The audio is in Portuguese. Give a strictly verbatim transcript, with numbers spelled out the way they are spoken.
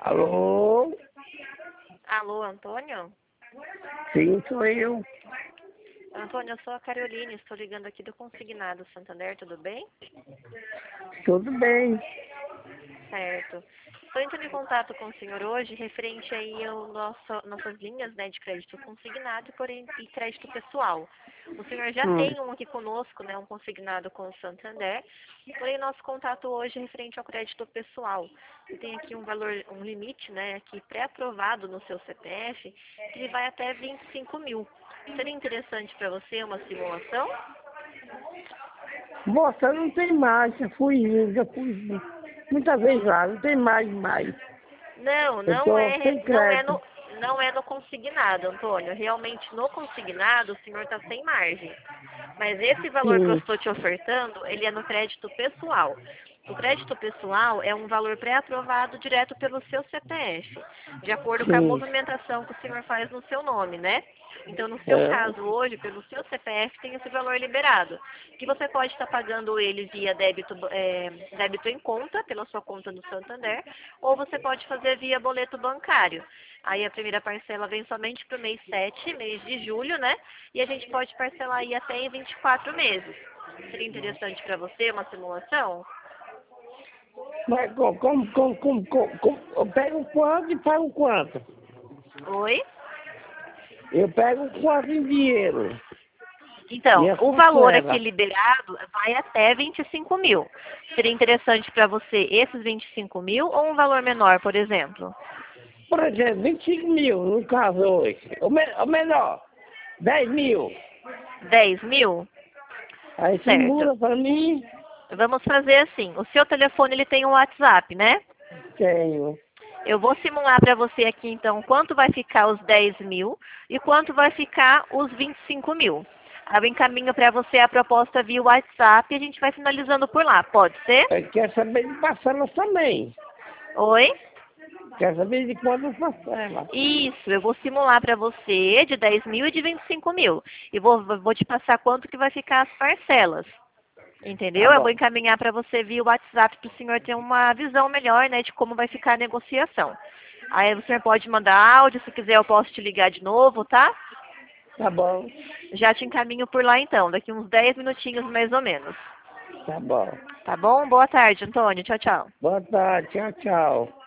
Alô? Alô, Antônio? Sim, sou eu. Antônio, eu sou a Caroline, estou ligando aqui do Consignado Santander, tudo bem? Tudo bem. Certo. Estou entrando em contato com o senhor hoje referente aí ao nosso, nossas linhas, né, de crédito consignado e, porém, e crédito pessoal. O senhor já Hum. tem um aqui conosco, né, um consignado com o Santander, porém nosso contato hoje é referente ao crédito pessoal. E tem aqui um valor, um limite, né, aqui pré-aprovado no seu C P F, que ele vai até vinte e cinco mil. Seria interessante para você uma simulação? Moça, não tem mais. Já fui, já fui muitas vezes lá. Não tem mais, mais. Não, Eu não tô é, sem não é crédito. no, não é no consignado, Antônio. Realmente no consignado o senhor está sem margem. Mas esse valor que eu Sim, estou te ofertando, ele é no crédito pessoal. O crédito pessoal é um valor pré-aprovado direto pelo seu C P F, de acordo com a sim. movimentação que o senhor faz no seu nome, né? Então, no seu É, caso, hoje, pelo seu C P F, tem esse valor liberado, que você pode estar pagando ele via débito, é, débito em conta, pela sua conta do Santander, ou você pode fazer via boleto bancário. Aí a primeira parcela vem somente para o mês sete, mês de julho, né? E a gente pode parcelar aí até em vinte e quatro meses. Seria interessante para você uma simulação? mas como, como, como, como, como, como- eu pego quanto e pago quanto? Oi? Eu pego quanto em dinheiro? E Então, as o valor aqui parcelas? liberado vai até vinte e cinco mil. Seria interessante para você esses vinte e cinco mil ou um valor menor, por exemplo? Por exemplo, vinte e cinco mil no caso hoje. Ou, me, ou melhor, dez mil. dez mil? Aí Certo. simula para mim. Vamos fazer assim. O seu telefone ele tem um WhatsApp, né? Tenho. Eu vou simular para você aqui, então, quanto vai ficar os dez mil e quanto vai ficar os vinte e cinco mil. Aí eu encaminho para você a proposta via WhatsApp e a gente vai finalizando por lá. Pode ser? Eu quero saber de parcelas também. Oi? Quero saber de quantas parcelas. Isso, eu vou simular para você de dez mil e de vinte e cinco mil. E vou, vou te passar quanto que vai ficar as parcelas. Tá Entendeu? Eu vou bom. encaminhar para você via WhatsApp para o senhor ter uma visão melhor, né, de como vai ficar a negociação. Aí o senhor pode mandar áudio, se quiser eu posso te ligar de novo, tá? Tá bom. Já te encaminho por lá então, daqui uns dez minutinhos mais ou menos. Tá bom. Tá bom? Boa tarde, Antônio. Tchau, tchau. Boa tarde. Tchau, tchau.